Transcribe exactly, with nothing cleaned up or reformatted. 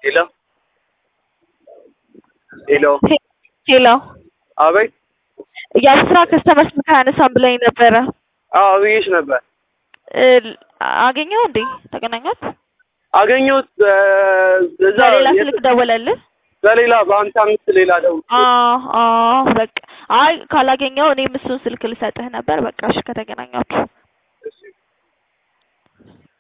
Hello? Hello? Hello? አቤት የአስራ ከስተመር ስልክ አያነሳም ብለኸኝ ነበረ። አዎ ብዬሽ ነበር። አገኘኸው እንዴ? ተገናኛት? አገኘሁት እዛ በሌላ ስልክ ደወለልህ? በሌላ በአምሳ አምስት ሌላ ደውል። አዎ አዎ በቃ አይ ካላገኘኸው እኔም እሱን ስልክ ልሰጥህ ነበር። በቃ እሺ ከተገናኛችሁ